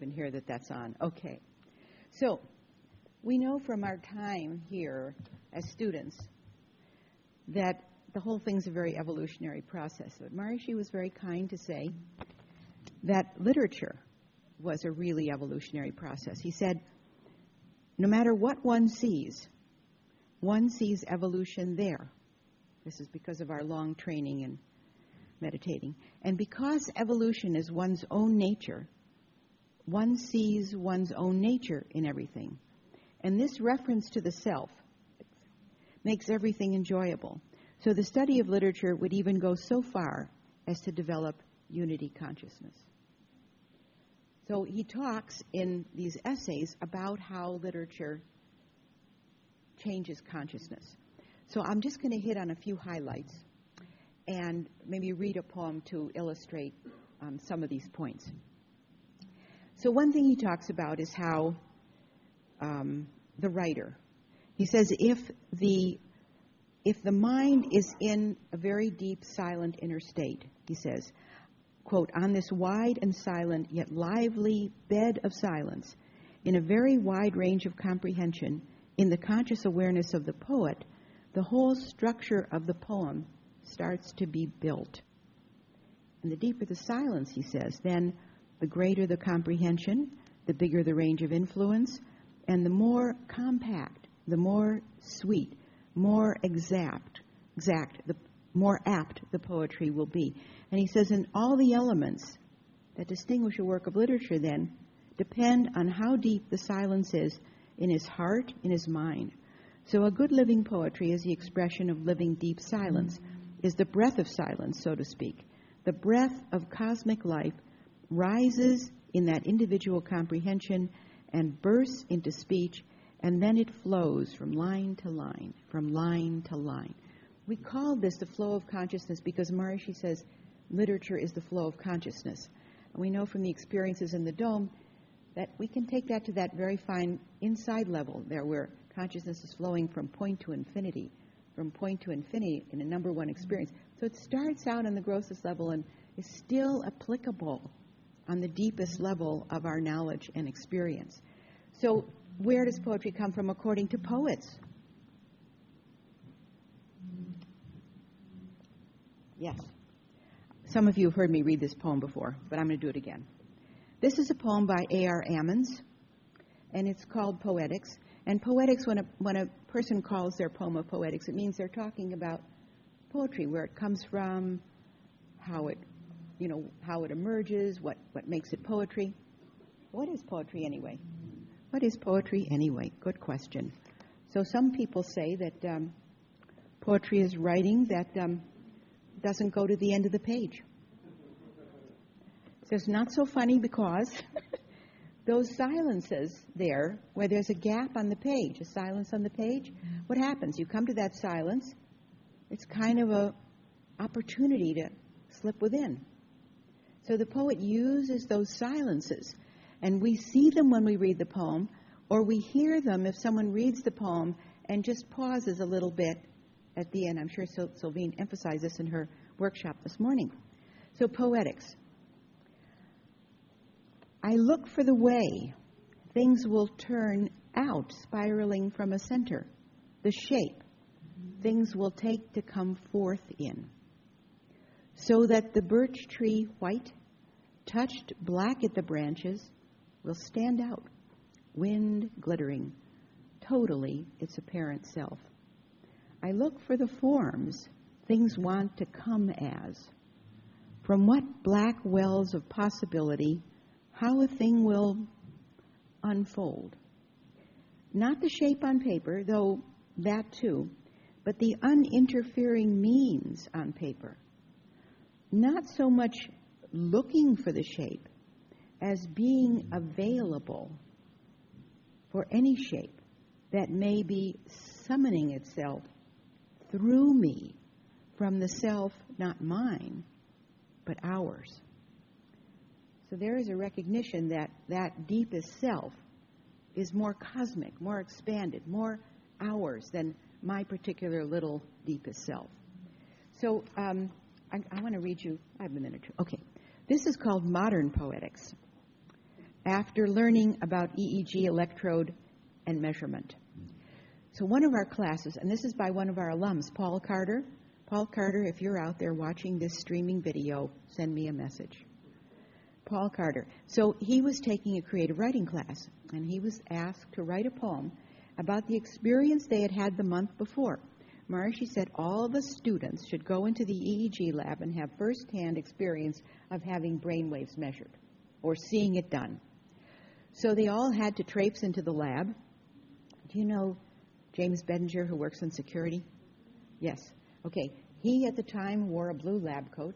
can hear that that's on. Okay. So we know from our time here as students that the whole thing's a very evolutionary process. But Maharishi was very kind to say that literature was a really evolutionary process. He said, no matter what one sees evolution there. This is because of our long training in meditating. And because evolution is one's own nature, one sees one's own nature in everything. And this reference to the self makes everything enjoyable. So the study of literature would even go so far as to develop unity consciousness. So he talks in these essays about how literature changes consciousness. So I'm just going to hit on a few highlights and maybe read a poem to illustrate some of these points. So one thing he talks about is how the writer, he says, if the mind is in a very deep, silent inner state, he says, quote, on this wide and silent yet lively bed of silence, in a very wide range of comprehension, in the conscious awareness of the poet, the whole structure of the poem starts to be built. And the deeper the silence, he says, then the greater the comprehension, the bigger the range of influence, and the more compact, the more sweet, more exact, the more apt the poetry will be. And he says, and all the elements that distinguish a work of literature then depend on how deep the silence is in his heart, in his mind. So a good living poetry is the expression of living deep silence, is the breath of silence, so to speak. The breath of cosmic life rises in that individual comprehension and bursts into speech, and then it flows from line to line, from line to line. We call this the flow of consciousness because Maharishi says literature is the flow of consciousness. And we know from the experiences in the Dome that we can take that to that very fine inside level there where consciousness is flowing from point to infinity in a number one experience. So it starts out on the grossest level and is still applicable on the deepest level of our knowledge and experience. So where does poetry come from according to poets? Yes. Some of you have heard me read this poem before, but I'm going to do it again. This is a poem by A.R. Ammons, and it's called Poetics. And poetics, when a person calls their poem a poetics, it means they're talking about poetry, where it comes from, how it emerges, what makes it poetry. What is poetry anyway? What is poetry anyway? Good question. So some people say that poetry is writing that doesn't go to the end of the page. So it's not so funny because those silences there, where there's a gap on the page, a silence on the page, what happens? You come to that silence, it's kind of a opportunity to slip within. So the poet uses those silences, and we see them when we read the poem, or we hear them if someone reads the poem and just pauses a little bit at the end. I'm sure Sylvine emphasized this in her workshop this morning. So poetics. I look for the way things will turn out, spiraling from a center, the shape things will take to come forth in, so that the birch tree white, touched black at the branches, will stand out, wind glittering, totally its apparent self. I look for the forms things want to come as, from what black wells of possibility how a thing will unfold. Not the shape on paper, though that too, but the uninterfering means on paper. Not so much looking for the shape as being available for any shape that may be summoning itself through me from the self, not mine, but ours. So there is a recognition that that deepest self is more cosmic, more expanded, more ours than my particular little deepest self. So I want to read you, I have a minute or two. Okay. This is called Modern Poetics. after learning about EEG electrode and measurement. So one of our classes, and this is by one of our alums, Paul Carter. Paul Carter, if you're out there watching this streaming video, send me a message. Paul Carter. So he was taking a creative writing class, and he was asked to write a poem about the experience they had had the month before. Maharishi said all the students should go into the EEG lab and have first-hand experience of having brain waves measured or seeing it done. So they all had to traipse into the lab. Do you know James Bedinger, who works in security? Yes. Okay. He, at the time, wore a blue lab coat.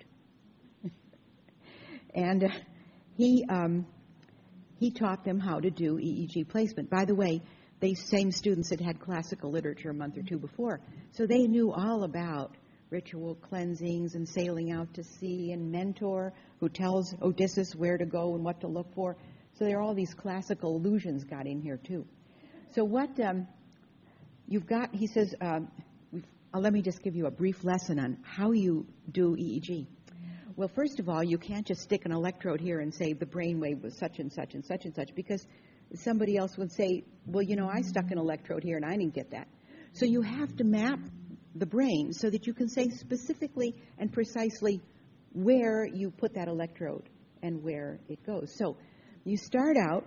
And he taught them how to do EEG placement. By the way, these same students had classical literature a month or two before, so they knew all about ritual cleansings and sailing out to sea and Mentor, who tells Odysseus where to go and what to look for. So there are all these classical allusions got in here, too. So what you've got, he says, let me just give you a brief lesson on how you do EEG. Well, first of all, you can't just stick an electrode here and say the brain wave was such and such and such and such, because somebody else would say, well, I stuck an electrode here and I didn't get that. So you have to map the brain so that you can say specifically and precisely where you put that electrode and where it goes. So you start out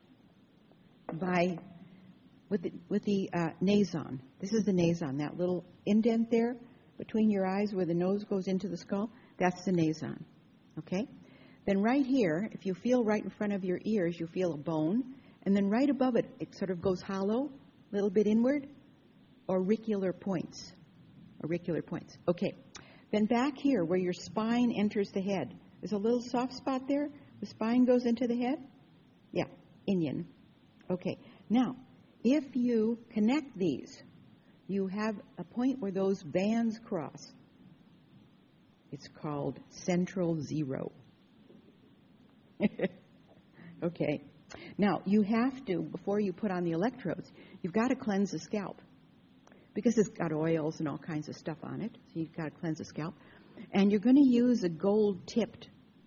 with the nason. This is the nason, that little indent there between your eyes where the nose goes into the skull. That's the nason, okay? Then right here, if you feel right in front of your ears, you feel a bone. And then right above it, it sort of goes hollow, a little bit inward, auricular points. Auricular points. Okay. Then back here, where your spine enters the head, there's a little soft spot there. The spine goes into the head. Yeah, inion. Okay. Now, if you connect these, you have a point where those bands cross. It's called central zero. Okay. Now, you have to, before you put on the electrodes, you've got to cleanse the scalp, because it's got oils and all kinds of stuff on it, so you've got to cleanse the scalp. And you're going to use a gold-tipped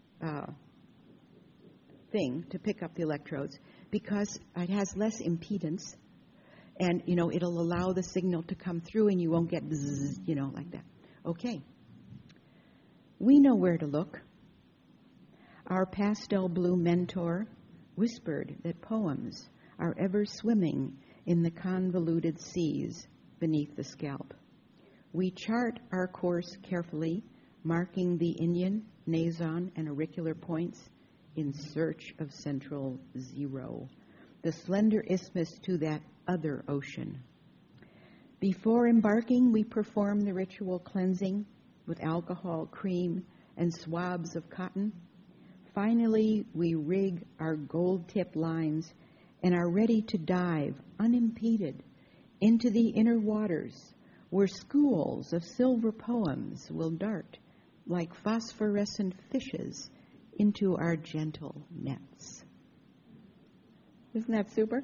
thing to pick up the electrodes, because it has less impedance, and, it'll allow the signal to come through, and you won't get bzzz, like that. Okay. We know where to look. Our pastel blue mentor whispered that poems are ever swimming in the convoluted seas beneath the scalp. We chart our course carefully, marking the inion, nason, and auricular points in search of central zero, the slender isthmus to that other ocean. Before embarking, we perform the ritual cleansing with alcohol, cream, and swabs of cotton. Finally, we rig our gold-tipped lines and are ready to dive unimpeded into the inner waters, where schools of silver poems will dart like phosphorescent fishes into our gentle nets. Isn't that super?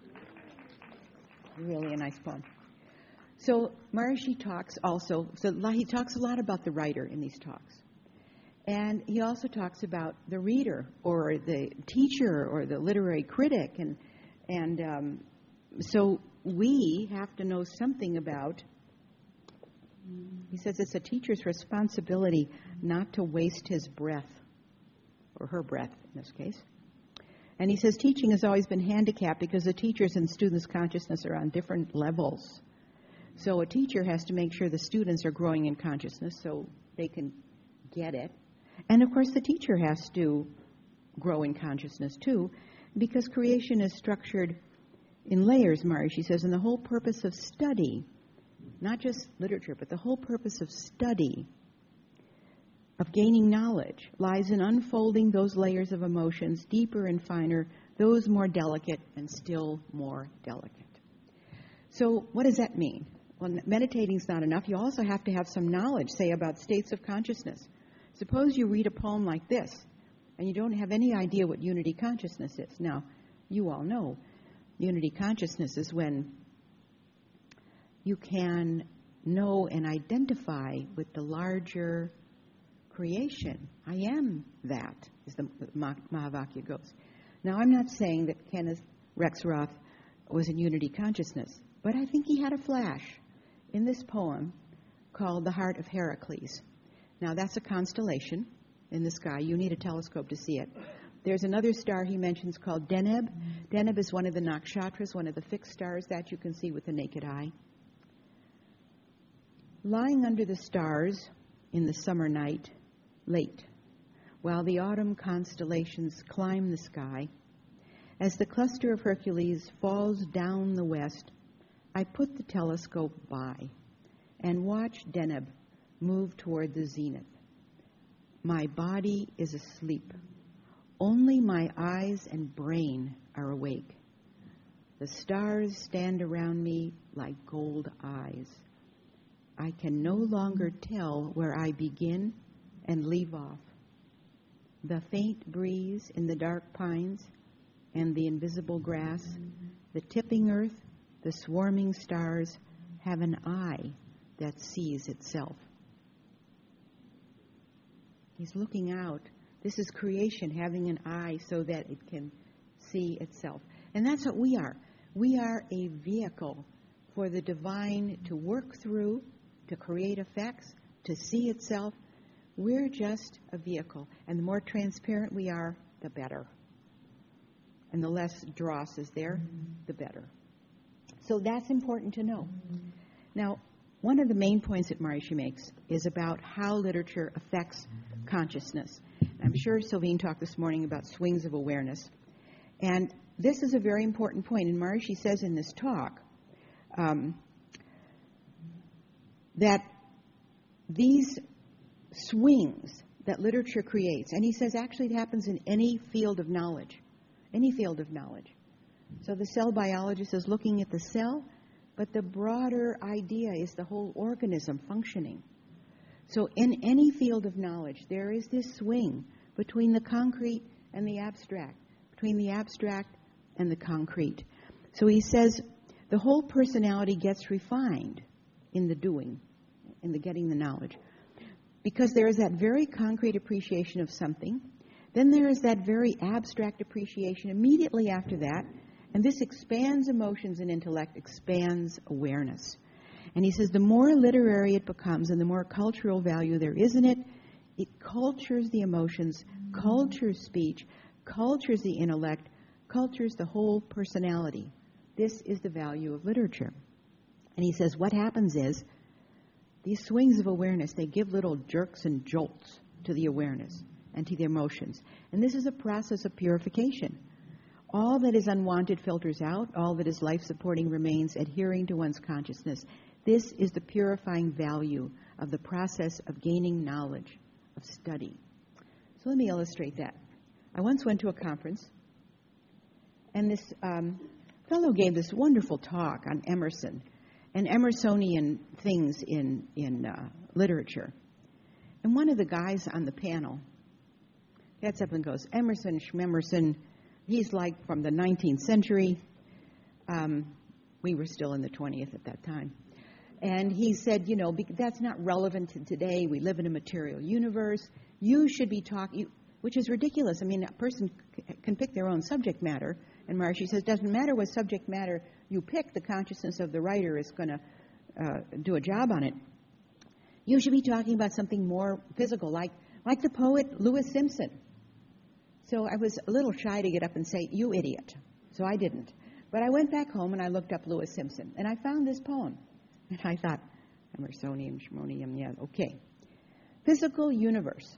Really a nice poem. So Maharishi talks also, he talks a lot about the writer in these talks. And he also talks about the reader or the teacher or the literary critic. And so we have to know something about, he says it's a teacher's responsibility not to waste his breath, or her breath in this case. And he says teaching has always been handicapped because the teachers and students' consciousness are on different levels. So a teacher has to make sure the students are growing in consciousness so they can get it. And, of course, the teacher has to grow in consciousness, too, because creation is structured in layers, Maharishi says, and the whole purpose of study, not just literature, but the whole purpose of study, of gaining knowledge, lies in unfolding those layers of emotions, deeper and finer, those more delicate and still more delicate. So what does that mean? Well, meditating is not enough. You also have to have some knowledge, say, about states of consciousness. Suppose you read a poem like this, and you don't have any idea what unity consciousness is. Now, you all know unity consciousness is when you can know and identify with the larger creation. I am that, as the Mahavakya goes. Now, I'm not saying that Kenneth Rexroth was in unity consciousness, but I think he had a flash in this poem called The Heart of Heracles. Now, that's a constellation in the sky. You need a telescope to see it. There's another star he mentions called Deneb. Deneb is one of the nakshatras, one of the fixed stars that you can see with the naked eye. Lying under the stars in the summer night, late, while the autumn constellations climb the sky, as the cluster of Hercules falls down the west, I put the telescope by and watch Deneb move toward the zenith. My body is asleep. Only my eyes and brain are awake. The stars stand around me like gold eyes. I can no longer tell where I begin and leave off. The faint breeze in the dark pines and the invisible grass, the tipping earth, the swarming stars have an eye that sees itself. He's looking out. This is creation having an eye so that it can see itself. And that's what we are. We are a vehicle for the divine to work through, to create effects, to see itself. We're just a vehicle. And the more transparent we are, the better. And the less dross is there, the better. So that's important to know. Now, one of the main points that Maharishi makes is about how literature affects consciousness. I'm sure Sylvine talked this morning about swings of awareness. And this is a very important point. And Maharishi says in this talk that these swings that literature creates, and he says actually it happens in any field of knowledge, So the cell biologist is looking at the cell, but the broader idea is the whole organism functioning. So in any field of knowledge, there is this swing between the concrete and the abstract, between the abstract and the concrete. So he says the whole personality gets refined in the doing, in the getting the knowledge, because there is that very concrete appreciation of something. Then there is that very abstract appreciation immediately after that, and this expands emotions and intellect, expands awareness. And he says the more literary it becomes and the more cultural value there is in it, it cultures the emotions, cultures speech, cultures the intellect, cultures the whole personality. This is the value of literature. And he says what happens is these swings of awareness, they give little jerks and jolts to the awareness and to the emotions. And this is a process of purification. All that is unwanted filters out. All that is life-supporting remains, adhering to one's consciousness. This is the purifying value of the process of gaining knowledge, of study. So let me illustrate that. I once went to a conference, and this fellow gave this wonderful talk on Emerson and Emersonian things in literature. And one of the guys on the panel gets up and goes, Emerson, Schmemerson, he's like from the 19th century. We were still in the 20th at that time. And he said, that's not relevant to today. We live in a material universe. You should be talking, which is ridiculous. I mean, a person can pick their own subject matter. And Maharishi says, doesn't matter what subject matter you pick, the consciousness of the writer is going to do a job on it. You should be talking about something more physical, like the poet Lewis Simpson. So I was a little shy to get up and say, you idiot. So I didn't. But I went back home and I looked up Lewis Simpson. And I found this poem. And I thought, Emersonian, Schmonium, yeah, okay. Physical universe.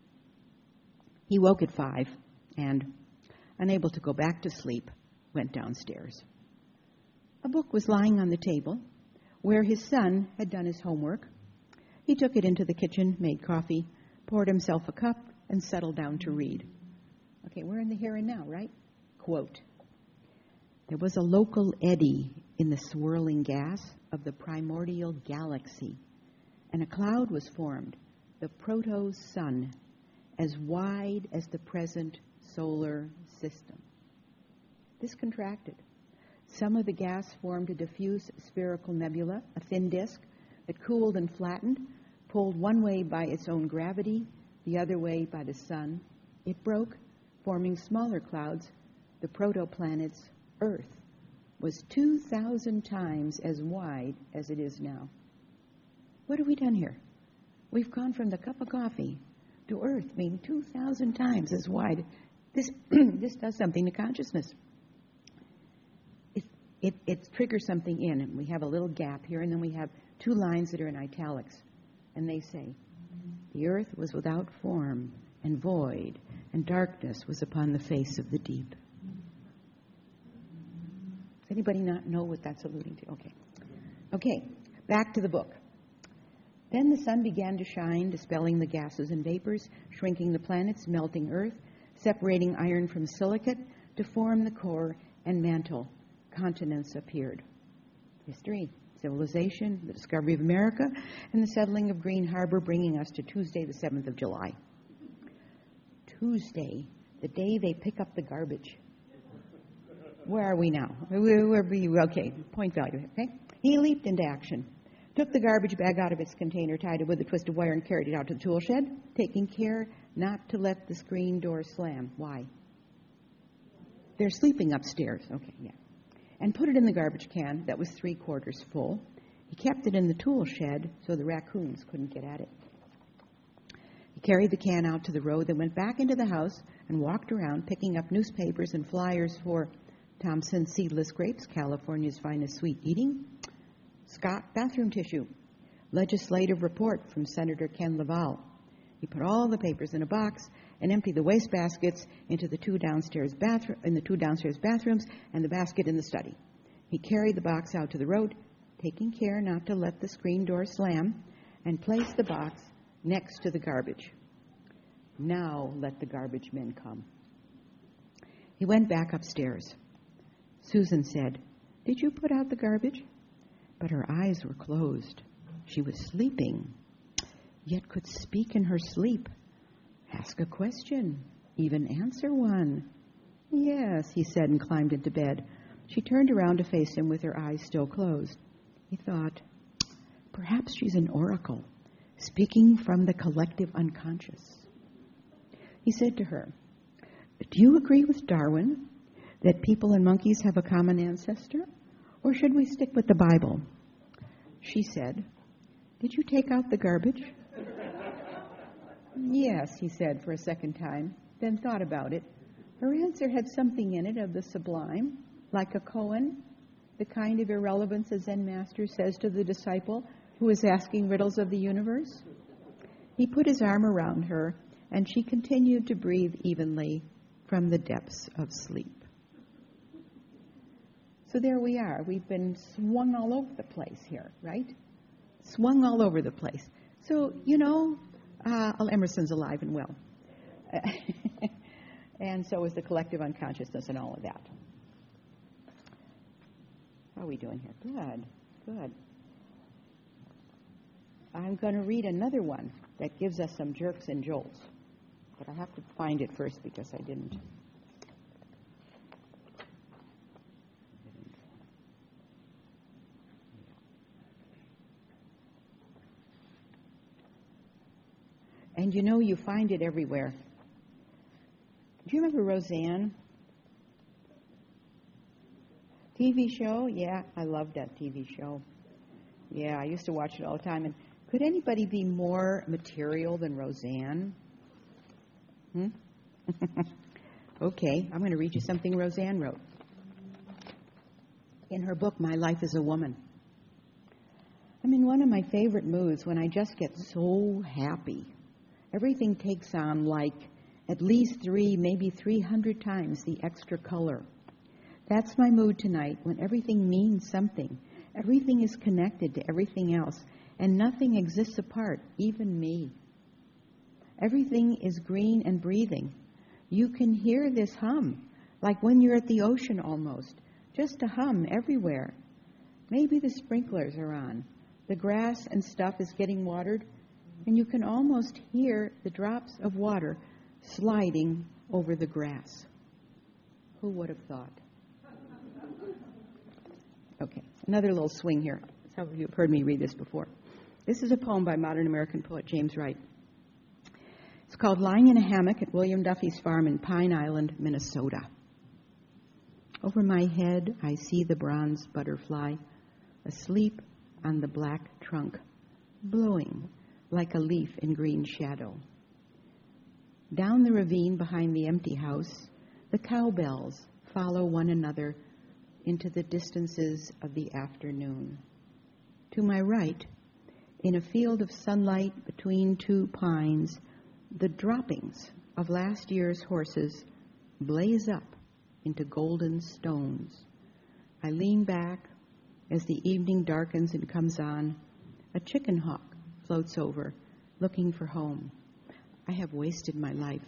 He woke at 5 and, unable to go back to sleep, went downstairs. A book was lying on the table where his son had done his homework. He took it into the kitchen, made coffee, poured himself a cup, and settled down to read. Okay, we're in the here and now, right? Quote, there was a local eddy in the swirling gas of the primordial galaxy, and a cloud was formed, the proto-sun, as wide as the present solar system. This contracted. Some of the gas formed a diffuse spherical nebula, a thin disk, that cooled and flattened, pulled one way by its own gravity, the other way by the sun. It broke, forming smaller clouds, the protoplanet's Earth was 2,000 times as wide as it is now. What have we done here? We've gone from the cup of coffee to Earth being 2,000 times as wide. This does something to consciousness. It triggers something in, and we have a little gap here, and then we have two lines that are in italics, and they say, the earth was without form and void, and darkness was upon the face of the deep. Does anybody not know what that's alluding to? Okay, back to the book. Then the sun began to shine, dispelling the gases and vapors, shrinking the planets, melting earth, separating iron from silicate to form the core and mantle. Continents appeared. History, civilization, the discovery of America, and the settling of Green Harbor, bringing us to Tuesday, the 7th of July. Tuesday, the day they pick up the garbage. Where are we now? Okay, point value. Okay, he leaped into action, took the garbage bag out of its container, tied it with a twist of wire, and carried it out to the tool shed, taking care not to let the screen door slam. Why? They're sleeping upstairs. Okay, yeah. And put it in the garbage can that was 3/4 full. He kept it in the tool shed so the raccoons couldn't get at it. He carried the can out to the road, then went back into the house and walked around picking up newspapers and flyers for Thompson Seedless Grapes, California's finest sweet eating, Scott bathroom tissue, legislative report from Senator Ken Laval. He put all the papers in a box and emptied the waste baskets into the two downstairs bathrooms and the basket in the study. He carried the box out to the road, taking care not to let the screen door slam, and placed the box next to the garbage. Now let the garbage men come. He went back upstairs. Susan said, "Did you put out the garbage?" But her eyes were closed. She was sleeping, yet could speak in her sleep. Ask a question, even answer one. "Yes," he said, and climbed into bed. She turned around to face him with her eyes still closed. He thought, perhaps she's an oracle, speaking from the collective unconscious. He said to her, "Do you agree with Darwin that people and monkeys have a common ancestor, or should we stick with the Bible?" She said, "Did you take out the garbage?" "Yes," he said for a second time, then thought about it. Her answer had something in it of the sublime, like a koan, the kind of irrelevance a Zen master says to the disciple who is asking riddles of the universe. He put his arm around her, and she continued to breathe evenly from the depths of sleep. So there we are. We've been swung all over the place here, right? Swung all over the place. So, Emerson's alive and well. And so is the collective unconsciousness and all of that. How are we doing here? Good. I'm going to read another one that gives us some jerks and jolts. But I have to find it first because I didn't. And you find it everywhere. Do you remember Roseanne? TV show? Yeah, I loved that TV show. Yeah, I used to watch it all the time. And could anybody be more material than Roseanne? Okay, I'm going to read you something Roseanne wrote. In her book, My Life as a Woman. I'm in one of my favorite moods when I just get so happy. Everything takes on like at least 3, maybe 300 times the extra color. That's my mood tonight, when everything means something. Everything is connected to everything else, and nothing exists apart, even me. Everything is green and breathing. You can hear this hum, like when you're at the ocean almost. Just a hum everywhere. Maybe the sprinklers are on. The grass and stuff is getting watered, and you can almost hear the drops of water sliding over the grass. Who would have thought? Okay, another little swing here. Some of you have heard me read this before. This is a poem by modern American poet James Wright. It's called Lying in a Hammock at William Duffy's Farm in Pine Island, Minnesota. Over my head, I see the bronze butterfly asleep on the black trunk, blowing like a leaf in green shadow. Down the ravine behind the empty house, the cowbells follow one another into the distances of the afternoon. To my right, in a field of sunlight between two pines, the droppings of last year's horses blaze up into golden stones. I lean back as the evening darkens and comes on. A chicken hawk floats over, looking for home. I have wasted my life.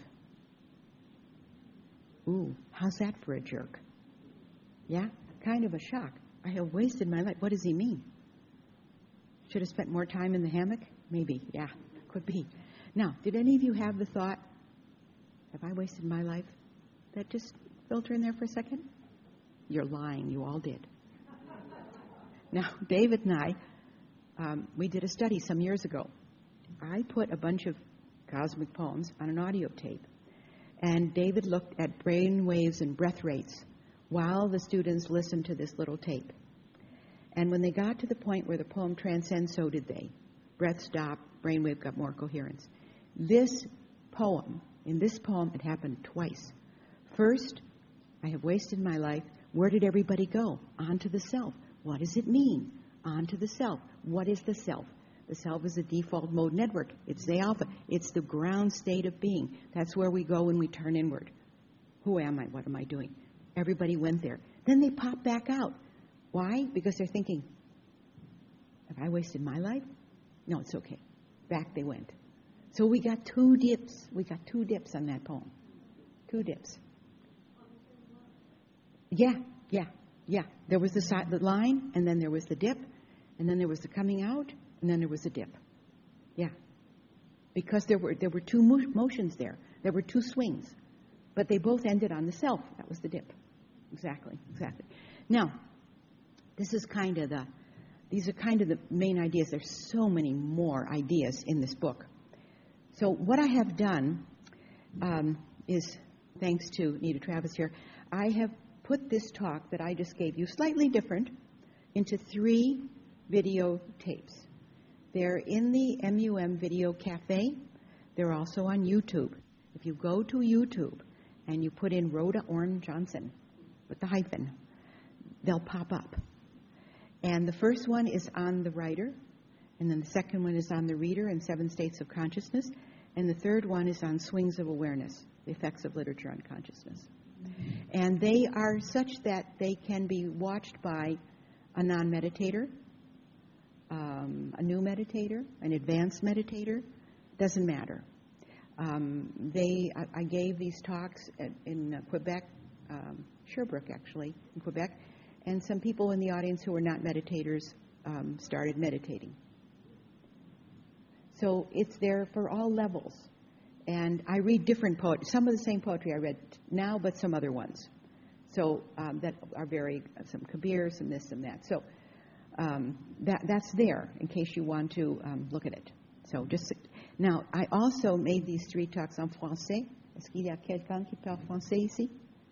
Ooh, how's that for a jerk? Yeah, kind of a shock. I have wasted my life. What does he mean? Should have spent more time in the hammock? Maybe, yeah, could be. Now, did any of you have the thought, have I wasted my life? That just filter in there for a second? You're lying, you all did. Now, David and I, we did a study some years ago. I put a bunch of cosmic poems on an audio tape, and David looked at brain waves and breath rates while the students listened to this little tape. And when they got to the point where the poem transcends, so did they. Breath stopped, brainwave got more coherence. In this poem, it happened twice. First, I have wasted my life. Where did everybody go? On to the self. What does it mean? On to the self. What is the self? The self is a default mode network. It's the alpha. It's the ground state of being. That's where we go when we turn inward. Who am I? What am I doing? Everybody went there. Then they pop back out. Why? Because they're thinking, have I wasted my life? No, it's okay. Back they went. So we got two dips. We got two dips on that poem. Two dips. Yeah. There was the line, and then there was the dip, and then there was the coming out, and then there was the dip. Yeah. Because there were two motions there. There were two swings. But they both ended on the self. That was the dip. Exactly. Now, these are kind of the main ideas. There's so many more ideas in this book. So what I have done is, thanks to Nita Travis here, I have put this talk that I just gave you, slightly different, into 3 video tapes. They're in the MUM Video Cafe. They're also on YouTube. If you go to YouTube and you put in Rhoda Orne Johnson with the hyphen, they'll pop up. And the first one is on the writer, and then the second one is on the reader and 7 states of consciousness, and the third one is on swings of awareness, the effects of literature on consciousness. And they are such that they can be watched by a non-meditator, a new meditator, an advanced meditator, doesn't matter. I gave these talks in Quebec, Sherbrooke actually, in Quebec, and some people in the audience who were not meditators started meditating. So it's there for all levels. And I read different poetry, some of the same poetry I read now, but some other ones. So that are very, some Kabir, some this, some that. So that's there in case you want to look at it. So just now, I also made these 3 talks en français. Est-ce qu'il y a quelqu'un qui parle français ici?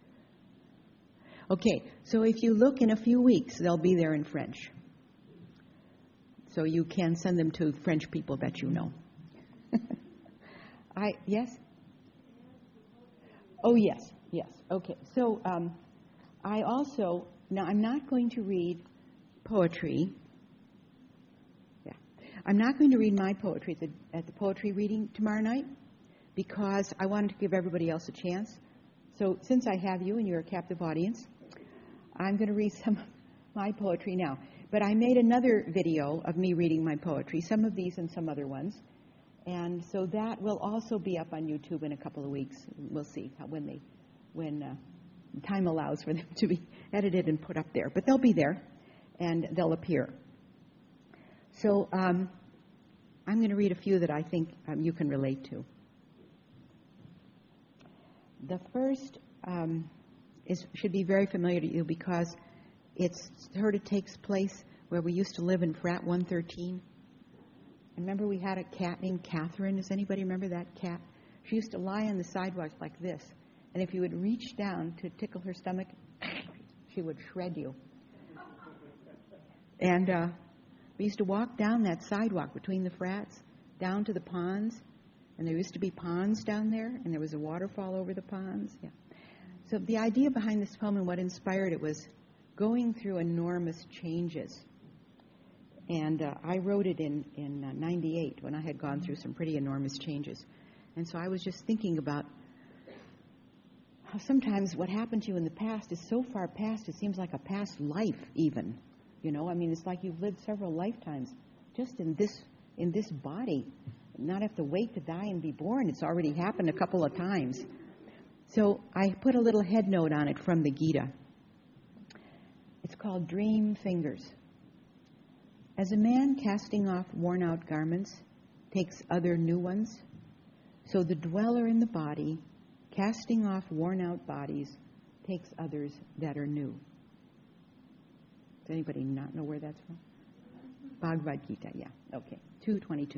Okay, so if you look in a few weeks, they'll be there in French. So you can send them to French people that you know. Yes? Oh, yes. Okay, so I also, now I'm not going to read poetry. Yeah. I'm not going to read my poetry at the poetry reading tomorrow night because I wanted to give everybody else a chance. So since I have you and you're a captive audience, I'm going to read some of my poetry now. But I made another video of me reading my poetry, some of these and some other ones. And so that will also be up on YouTube in a couple of weeks. We'll see when time allows for them to be edited and put up there. But they'll be there, and they'll appear. So I'm going to read a few that I think you can relate to. The first should be very familiar to you because it's sort of takes place where we used to live in Frat 113. Remember we had a cat named Catherine? Does anybody remember that cat? She used to lie on the sidewalk like this. And if you would reach down to tickle her stomach, She would shred you. And we used to walk down that sidewalk between the frats, down to the ponds. And there used to be ponds down there, and there was a waterfall over the ponds. Yeah. So the idea behind this poem and what inspired it was going through enormous changes. And I wrote it in 98 when I had gone through some pretty enormous changes. And so I was just thinking about how sometimes what happened to you in the past is so far past, it seems like a past life even. You know, I mean, it's like you've lived several lifetimes just in this body. Not have to wait to die and be born. It's already happened a couple of times. So I put a little head note on it from the Gita. It's called Dream Fingers. As a man casting off worn-out garments takes other new ones, so the dweller in the body, casting off worn-out bodies, takes others that are new. Does anybody not know where that's from? Bhagavad Gita, yeah. Okay, 2:22.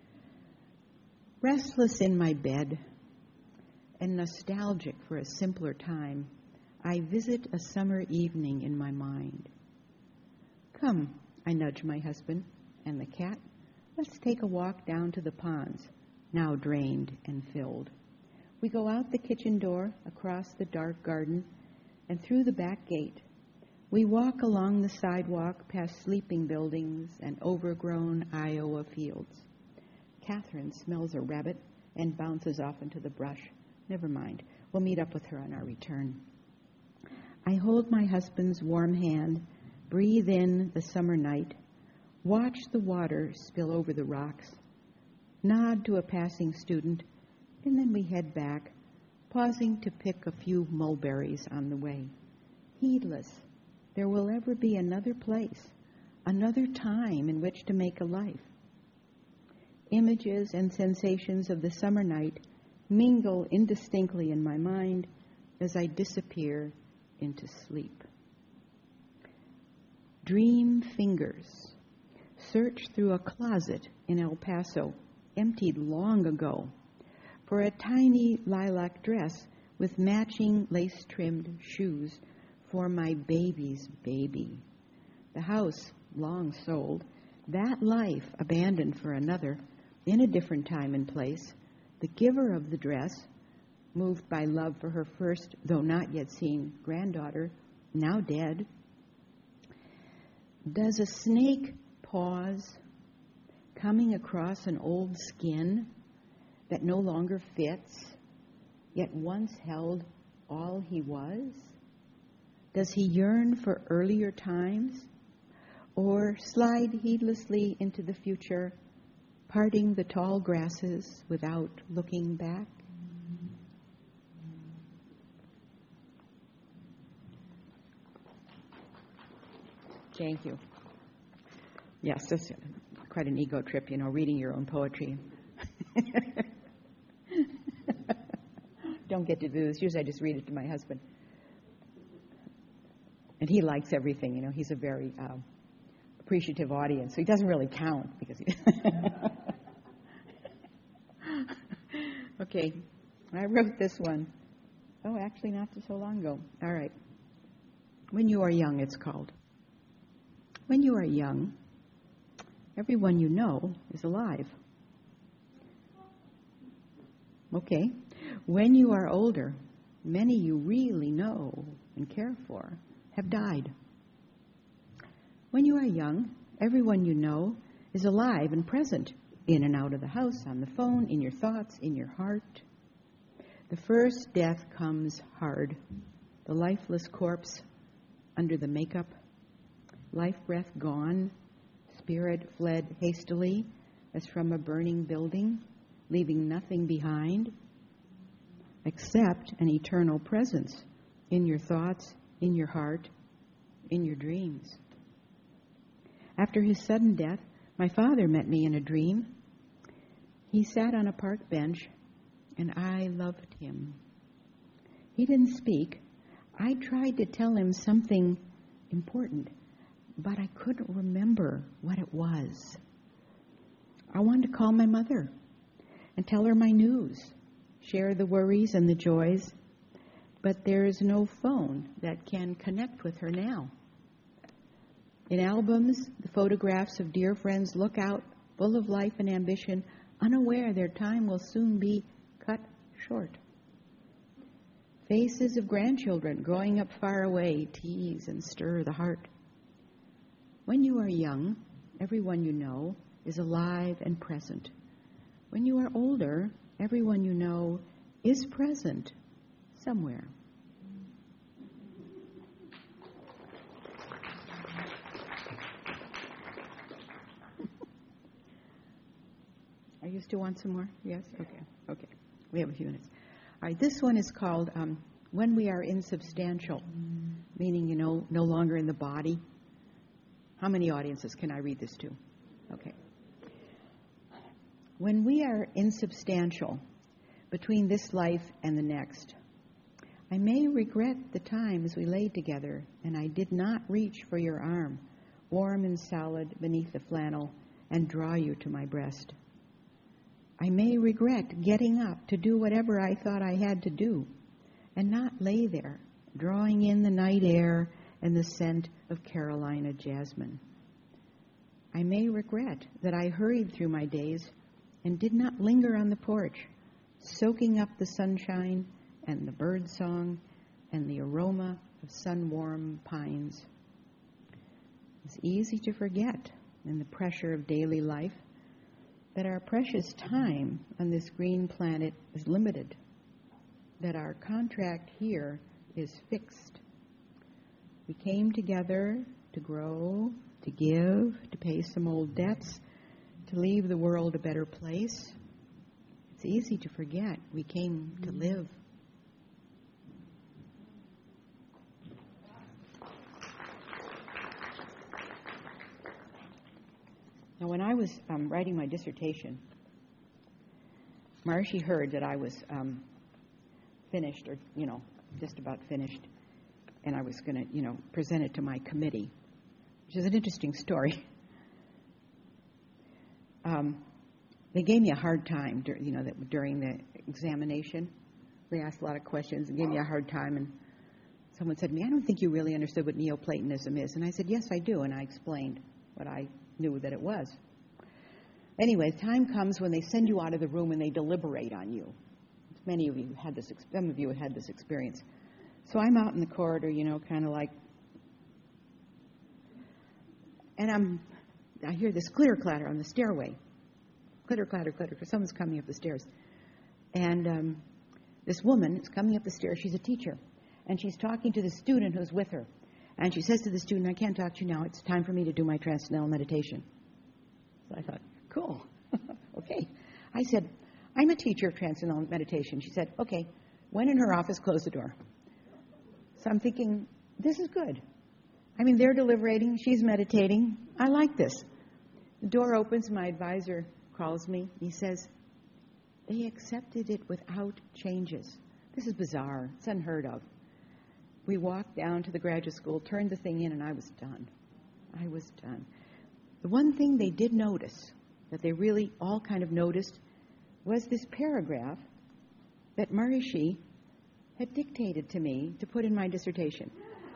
Restless in my bed and nostalgic for a simpler time, I visit a summer evening in my mind. Come, I nudge my husband and the cat. Let's take a walk down to the ponds, now drained and filled. We go out the kitchen door, across the dark garden, and through the back gate. We walk along the sidewalk past sleeping buildings and overgrown Iowa fields. Catherine smells a rabbit and bounces off into the brush. Never mind. We'll meet up with her on our return. I hold my husband's warm hand, breathe in the summer night, watch the water spill over the rocks, nod to a passing student, and then we head back, pausing to pick a few mulberries on the way. Heedless, there will ever be another place, another time in which to make a life. Images and sensations of the summer night mingle indistinctly in my mind as I disappear into sleep. Dream fingers search through a closet in El Paso, emptied long ago, for a tiny lilac dress with matching lace-trimmed shoes for my baby's baby. The house, long sold, that life abandoned for another, in a different time and place, the giver of the dress, moved by love for her first, though not yet seen, granddaughter, now dead. Does a snake pause, coming across an old skin that no longer fits, yet once held all he was? Does he yearn for earlier times, or slide heedlessly into the future, parting the tall grasses without looking back? Thank you. Yes, that's quite an ego trip, reading your own poetry. Don't get to do this. Usually I just read it to my husband. And he likes everything, he's a very appreciative audience, so he doesn't really count because he... Okay, I wrote this one. Oh, actually not so long ago. All right. When You Are Young, it's called. When you are young, everyone you know is alive. Okay. When you are older, many you really know and care for have died. When you are young, everyone you know is alive and present, in and out of the house, on the phone, in your thoughts, in your heart. The first death comes hard, the lifeless corpse under the makeup, life breath gone, spirit fled hastily as from a burning building, leaving nothing behind except an eternal presence in your thoughts, in your heart, in your dreams. After his sudden death, my father met me in a dream. He sat on a park bench, and I loved him. He didn't speak. I tried to tell him something important, but I couldn't remember what it was. I wanted to call my mother and tell her my news, share the worries and the joys, but there is no phone that can connect with her now. In albums, the photographs of dear friends look out, full of life and ambition, unaware their time will soon be cut short. Faces of grandchildren growing up far away tease and stir the heart. When you are young, everyone you know is alive and present. When you are older, everyone you know is present somewhere. Are you still want some more? Yes? Okay. We have a few minutes. All right, this one is called When We Are Insubstantial, meaning, no longer in the body. How many audiences can I read this to? Okay. When we are insubstantial between this life and the next, I may regret the times we lay together and I did not reach for your arm, warm and solid beneath the flannel, and draw you to my breast. I may regret getting up to do whatever I thought I had to do and not lay there, drawing in the night air and the scent of Carolina jasmine. I may regret that I hurried through my days and did not linger on the porch, soaking up the sunshine and the bird song and the aroma of sun-warm pines. It's easy to forget in the pressure of daily life that our precious time on this green planet is limited, that our contract here is fixed. We came together to grow, to give, to pay some old debts, to leave the world a better place. It's easy to forget we came to live. Now, when I was writing my dissertation, Maharishi heard that I was finished, or, just about finished, and I was going to, present it to my committee, which is an interesting story. They gave me a hard time, during the examination. They asked a lot of questions and gave me a hard time, and someone said to me, I don't think you really understood what Neoplatonism is. And I said, yes, I do, and I explained what I knew that it was. Anyway, time comes when they send you out of the room and they deliberate on you. Many of you had this, some of you had this experience. So I'm out in the corridor, kind of like, and I hear this clitter-clatter on the stairway. Clitter-clatter, clitter, because someone's coming up the stairs. And this woman is coming up the stairs. She's a teacher. And she's talking to the student who's with her. And she says to the student, I can't talk to you now. It's time for me to do my transcendental meditation. So I thought, cool. Okay. I said, I'm a teacher of transcendental meditation. She said, okay. Went in her office, closed the door. So I'm thinking, this is good. I mean, they're deliberating. She's meditating. I like this. The door opens. My advisor calls me. He says, they accepted it without changes. This is bizarre. It's unheard of. We walked down to the graduate school, turned the thing in, and I was done. I was done. The one thing they did notice, that they really all kind of noticed, was this paragraph that Maharishi had dictated to me to put in my dissertation.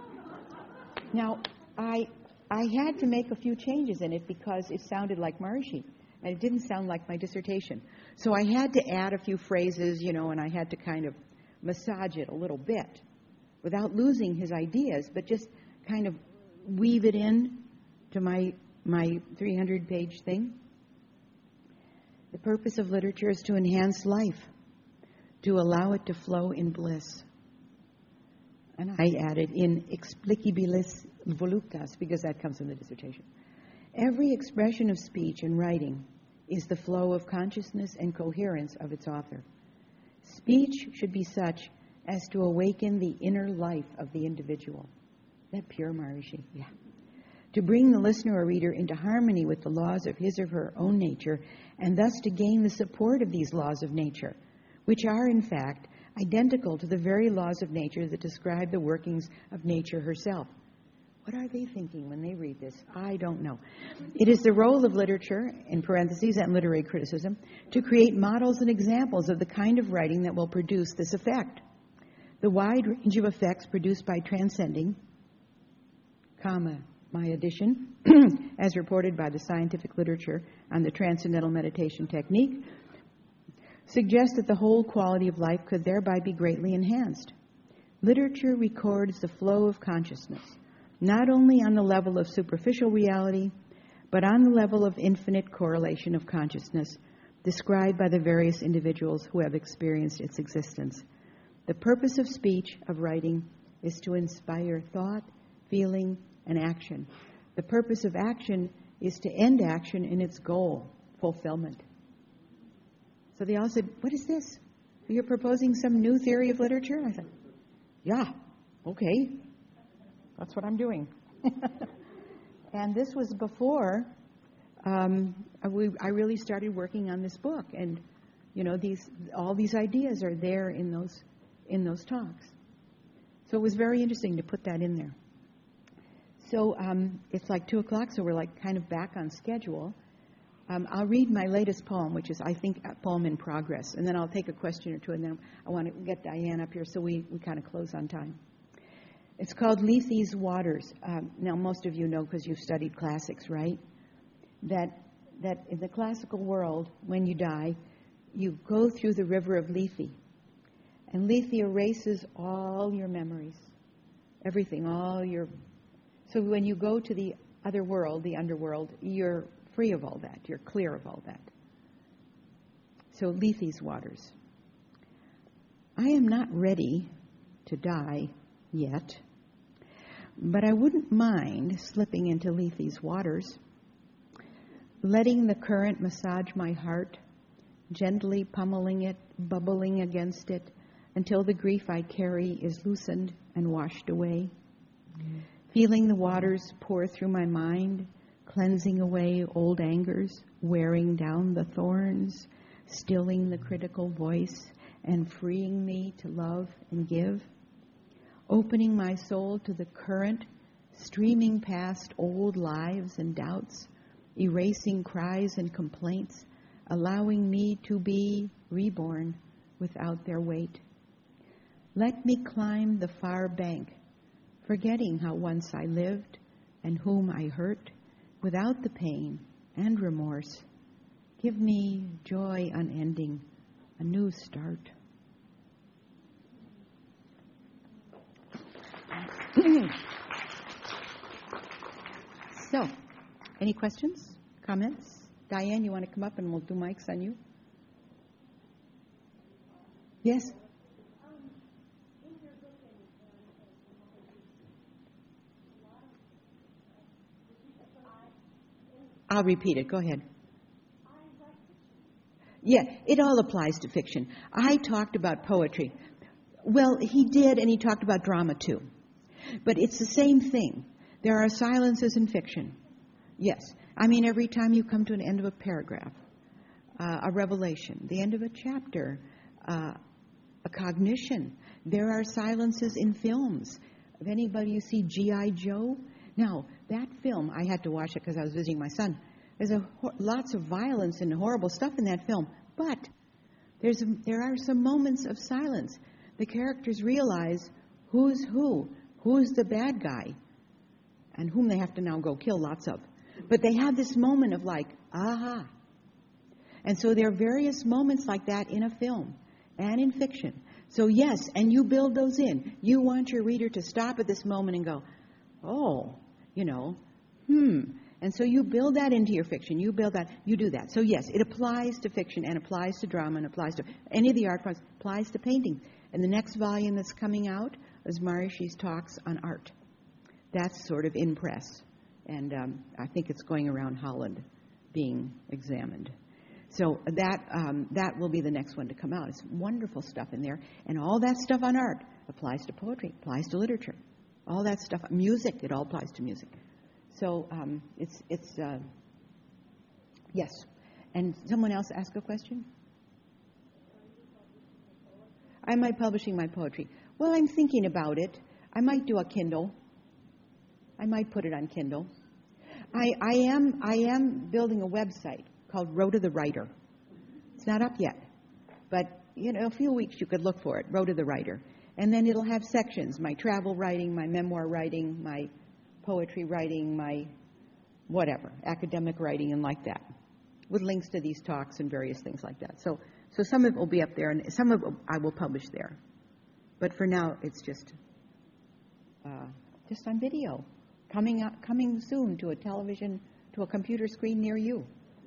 Now, I had to make a few changes in it because it sounded like Maharishi, and it didn't sound like my dissertation. So I had to add a few phrases, and I had to kind of massage it a little bit, without losing his ideas, but just kind of weave it in to my 300-page thing. The purpose of literature is to enhance life, to allow it to flow in bliss. And I added in explicibilis voluptas, because that comes from the dissertation. Every expression of speech and writing is the flow of consciousness and coherence of its author. Speech should be such as to awaken the inner life of the individual. That pure Maharishi? Yeah. To bring the listener or reader into harmony with the laws of his or her own nature, and thus to gain the support of these laws of nature, which are, in fact, identical to the very laws of nature that describe the workings of nature herself. What are they thinking when they read this? I don't know. It is the role of literature, in parentheses, and literary criticism, to create models and examples of the kind of writing that will produce this effect. The wide range of effects produced by transcending, my addition, as reported by the scientific literature on the transcendental meditation technique, suggests that the whole quality of life could thereby be greatly enhanced. Literature records the flow of consciousness, not only on the level of superficial reality, but on the level of infinite correlation of consciousness described by the various individuals who have experienced its existence. The purpose of speech, of writing, is to inspire thought, feeling, and action. The purpose of action is to end action in its goal, fulfillment. So they all said, "What is this? You're proposing some new theory of literature?" I said, "Yeah, okay. That's what I'm doing." And this was before I really started working on this book. And, you know, all these ideas are there in those talks. So it was very interesting to put that in there. So it's like 2 o'clock, so we're like kind of back on schedule. I'll read my latest poem, which is, I think, a poem in progress. And then I'll take a question or two, and then I want to get Diane up here so we kind of close on time. It's called Lethe's Waters. Now, most of you know, because you've studied classics, right? That in the classical world, when you die, you go through the river of Lethe. And Lethe erases all your memories, everything, So when you go to the other world, the underworld, you're free of all that. You're clear of all that. So Lethe's Waters. I am not ready to die yet, but I wouldn't mind slipping into Lethe's waters, letting the current massage my heart, gently pummeling it, bubbling against it, until the grief I carry is loosened and washed away. Feeling the waters pour through my mind, cleansing away old angers, wearing down the thorns, stilling the critical voice, and freeing me to love and give. Opening my soul to the current, streaming past old lives and doubts, erasing cries and complaints, allowing me to be reborn without their weight. Let me climb the far bank, forgetting how once I lived and whom I hurt, without the pain and remorse. Give me joy unending, a new start. So, any questions, comments? Diane, you want to come up and we'll do mics on you? Yes? I'll repeat it. Go ahead. Yeah, it all applies to fiction. I talked about poetry. Well, he did, and he talked about drama too. But it's the same thing. There are silences in fiction. Yes. I mean, every time you come to an end of a paragraph, a revelation, the end of a chapter, a cognition, there are silences in films. If anybody you see G.I. Joe, now, that film, I had to watch it because I was visiting my son. There's lots of violence and horrible stuff in that film, but there are some moments of silence. The characters realize who's the bad guy, and whom they have to now go kill lots of. But they have this moment of like, aha. And so there are various moments like that in a film and in fiction. So yes, and you build those in. You want your reader to stop at this moment and go, oh, And so you build that into your fiction. You do that. So yes, it applies to fiction and applies to drama and applies to any of the art forms, applies to painting. And the next volume that's coming out is Maharishi's talks on art. That's sort of in press. And I think it's going around Holland being examined. So that will be the next one to come out. It's wonderful stuff in there. And all that stuff on art applies to poetry, applies to literature. All that stuff, music, it all applies to music. So it's yes. And someone else ask a question? Am I publishing my poetry? Well, I'm thinking about it. I might do a Kindle. I might put it on Kindle. I am building a website called Road to the Writer. It's not up yet, but a few weeks you could look for it. Road to the Writer, And then it'll have sections, my travel writing, my memoir writing, my poetry writing, my whatever, academic writing and like that, with links to these talks and various things like that. So some of it will be up there, and some of it I will publish there. But for now, it's just on video, coming soon to a television, to a computer screen near you.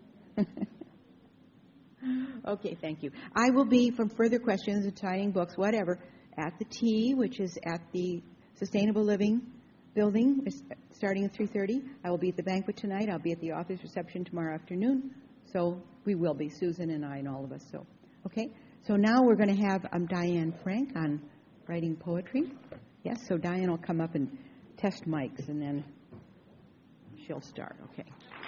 Okay, thank you. I will be, from further questions, signing books, whatever, at the T, which is at the Sustainable Living building, starting at 3:30. I will be at the banquet tonight. I'll be at the office reception tomorrow afternoon. So we will be, Susan and I and all of us. So, okay. So now we're going to have Diane Frank on writing poetry. Yes, so Diane will come up and test mics, and then she'll start. Okay.